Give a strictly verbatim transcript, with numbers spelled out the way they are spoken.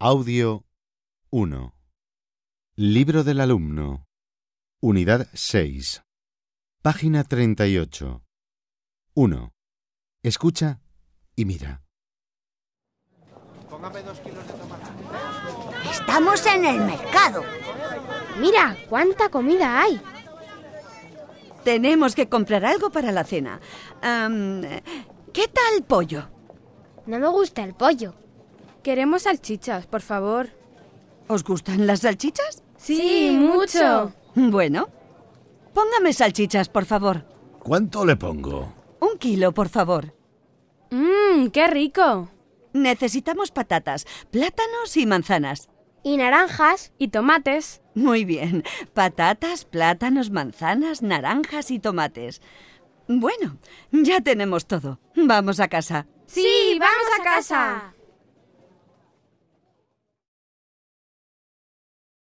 Audio uno. Libro del alumno. Unidad seis. Página treinta y ocho. uno. Escucha y mira. Póngame dos kilos de tomate. Estamos en el mercado. Mira, cuánta comida hay. Tenemos que comprar algo para la cena. Um, ¿Qué tal pollo? No me gusta el pollo. Queremos salchichas, por favor. ¿Os gustan las salchichas? Sí, mucho. Bueno, póngame salchichas, por favor. ¿Cuánto le pongo? Un kilo, por favor. Mmm, qué rico. Necesitamos patatas, plátanos y manzanas. Y naranjas. Y tomates. Muy bien. Patatas, plátanos, manzanas, naranjas y tomates. Bueno, ya tenemos todo. Vamos a casa. Sí, vamos a casa.